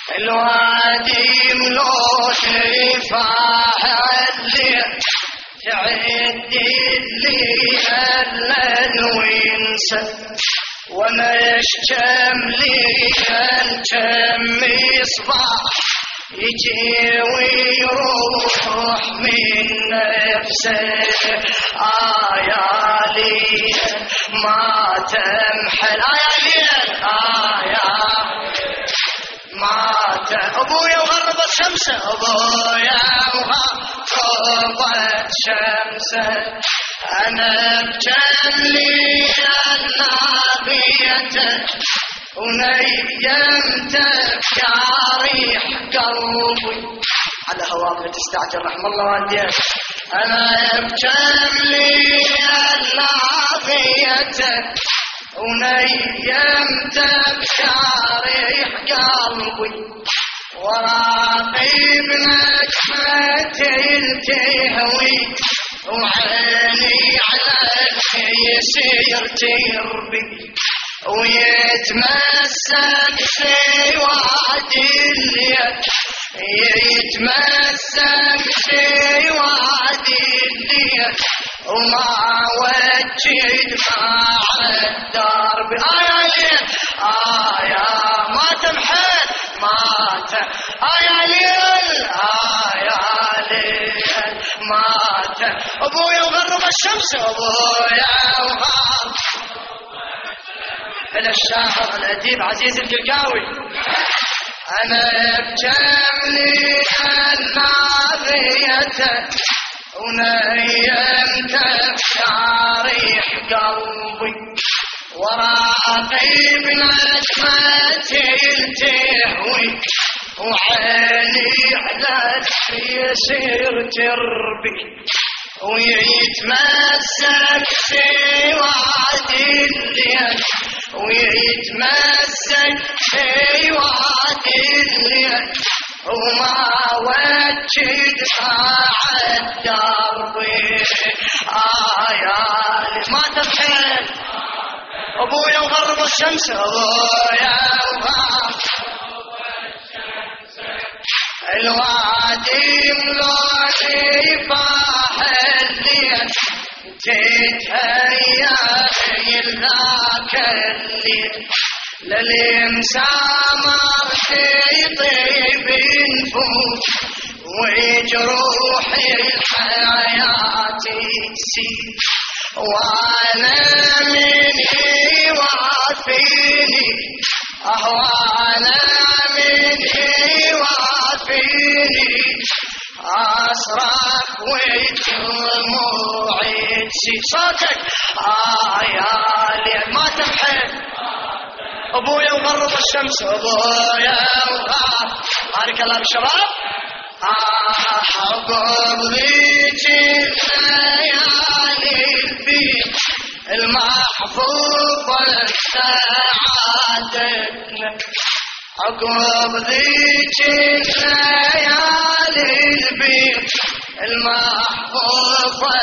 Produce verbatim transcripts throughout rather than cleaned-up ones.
الوادي ملوش رفاح الليل تعد الليل وينسى ومشتم ليل كم صباح يجي ويروح من نفسه. آه يا ليل ما تمحل، آه يا ليل آه يا ما أبويا وغرب الشمس، أبويا وغرب الشمس، أنا بجلي النابية ونيمتك يا ريح قلبي على هواك تستعجل رحم الله والديك. أنا بجلي النابية ونيمتك يا ريح قلبي وراقب نجمة التهوي وعيني عليك يسير تربي ويتمسك في وادي الليل، يتمسك في وادي الليل وما وجد مع الدرب. آه يا ليل آه يا ما تمحل ما ت آه يا ليل آه يا ليل ما ت أبويا وغرب الشمس، أبويا وغرب إلى الشاعر الأديب عزيز الكركاوي. أنا بجملي النابية ونيمتك يا ريح قلبي وراقب نجمة التهوي وعيني عليك يسير تربي ويتمسك في وادي الليل، ويتمسك في وادي الليل وما وجد مع الدرب. آه يا ليل ما تبحث أبويا وغرب الشمس، أبويا وغرب الوادي ملوشي فاح الليل تتهيأ ذاك الليل للمسامر في طيب نفوس وجروح الحياة تسيل وانا مني وافيني اهوانا مني وافيني اصرخ ودموعي تسيل صوتك. آه يا ليل ما تمحل ابويا وغرب الشمس، ابويا وغرب. بارك الله بالشباب. آه حبب ذيك الليالي البيض المحفوظة سعادتنا، عقب ذيك الليالي البيض المحفوظة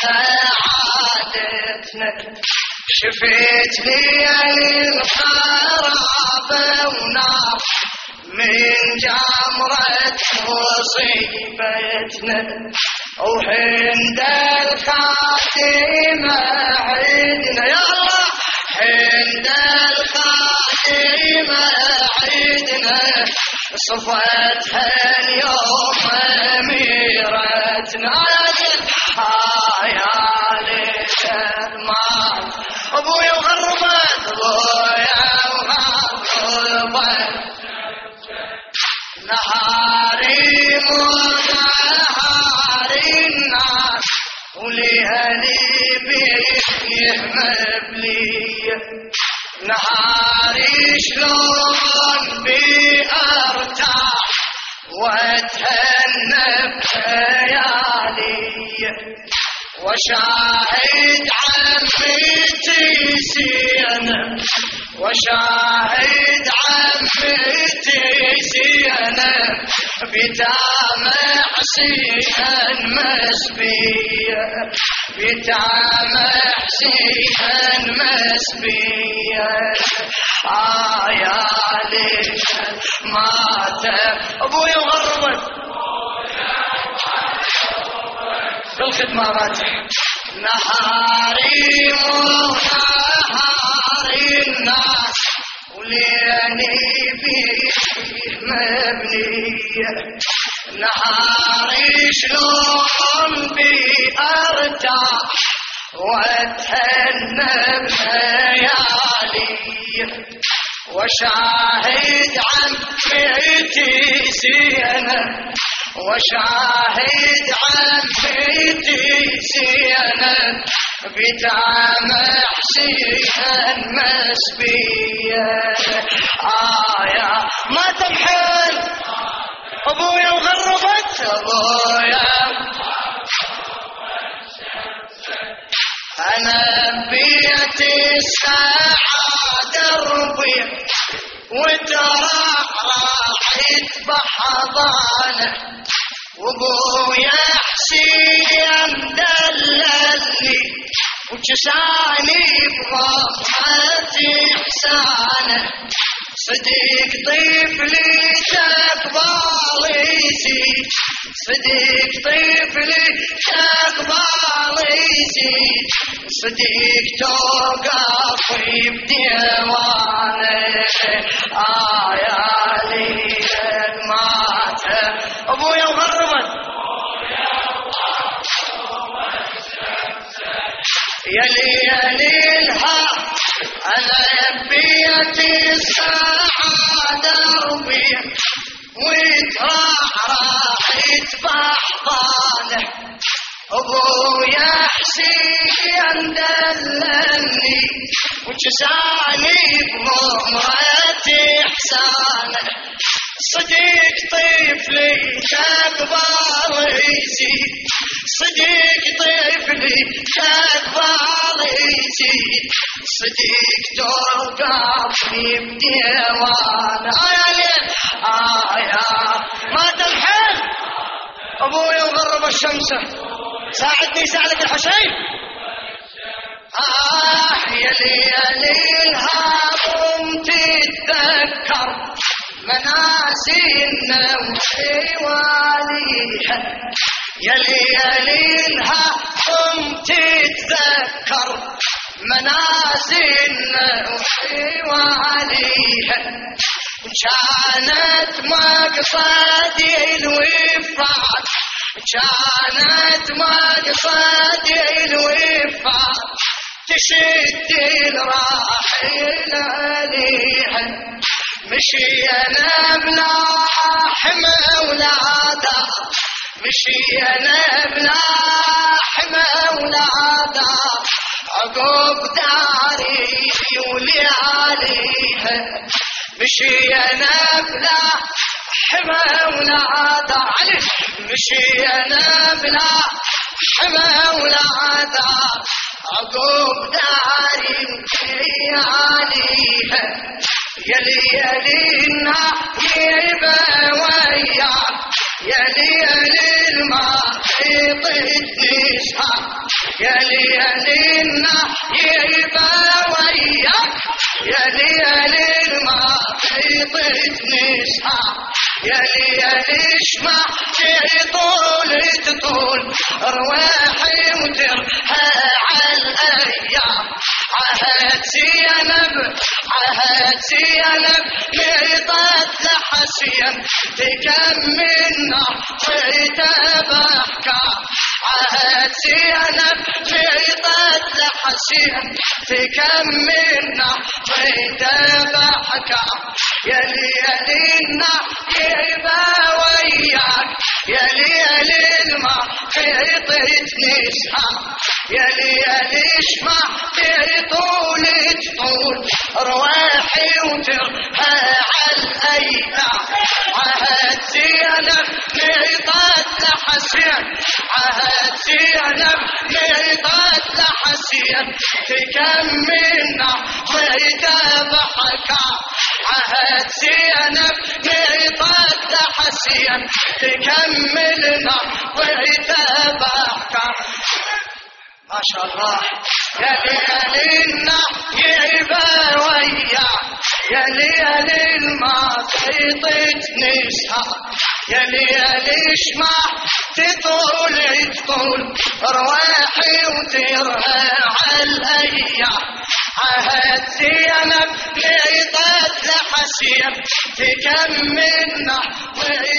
سعادتنا، شفيت ليالي الخرابة ونار من جمرة مصيبتنا، وحند الخاتمة عيدنا يا الله، حند الخاتمة عيدنا صفتها اليوم أميرتنا. آه يا ليل ما أبويا وغربت، أبويا وغربت نهاري ونهاري الناس وليالي بيه مبلية، نهاري شلون بأرتاح واتهنى بخيالي وشاهد عمتي زينب، وشاهد عمتي زينب بتامع حسين مسبية، بتامع حسين مسبية. آه يا ليل مات ابويا وغربت بالخدمة راجع نهاري ونهاري الناس وليني فيه مبنية نهاري شلون بي ارتاح واتهنى بليالي وشاهد عمتي زينة وشاهد عمتي زينة بدعم حسين مسبية آية ما تمحل ابويا وغربت ابويا انا بيت الساعة دربي وتراح راحت بحضانه وابويا حسين دللني وجساني بغمرة احسانه صديق طفلي تقبالي زيد صديق طفلي تقبالي زيد صديق توقفي بديوانه آيالي مات ابويا وغربت يلي يلي الها انا بيتي الساعة دربي وتراح راحت بحضانه ابويا حسين دللني وجساني بغمرة احسانه صديق طفلي تقبالي زيد صديق طفلي تقبالي زيد صديق توقفني بديوان آية آية ما تلحن ابويا وغرب الشمسة ساعدني ساعدك الحسين آه يا لياليها قمت تتذكر منازلنا وحواليها يا لياليها قمت تتذكر منازلنا وحواليها كانت مقصدي الوفاة كانت مقصدي الوفاة تشد الراحل عليها مشينا بلا حمى ولادا مشينا بلا حمى ولادا عقب داري ولياليها مشينا بلا حمى ولادا علي مشينا بلا حمى ولادا عقب داري ولياليها يا ليالينا يبا وياك يا ليالي ما خيطتني سهر يا ليالينا يبا وياك يا ليالي ما خيطتني سهر يا ليالي اسمع طول تطول رواحي وترحى على الايام عهد زينب عهد زينب لقيت لحسين تكملنا صيته بحكام عهد زينب لقيت لحسين تكملنا صيته بحكام يا ليالينا يبا وياك يا ليالي ما خيطتني اسحاق يا ليالي اسمع طول طول رواحي وترها على الايام عهد زينب لقيت لحسين عهد زينب لقيت لحسين تكملنا صيته بحكام عهد زينب لقيت لحسين تكملنا صيته بحكام ما شاء الله يا ليالينا يبا وياك يا ليالي ما خريطة نسهر يا ليل اشمع تطول تطول رواحي وترهى عالايام عهد زينب لعطت لحسين تكملنا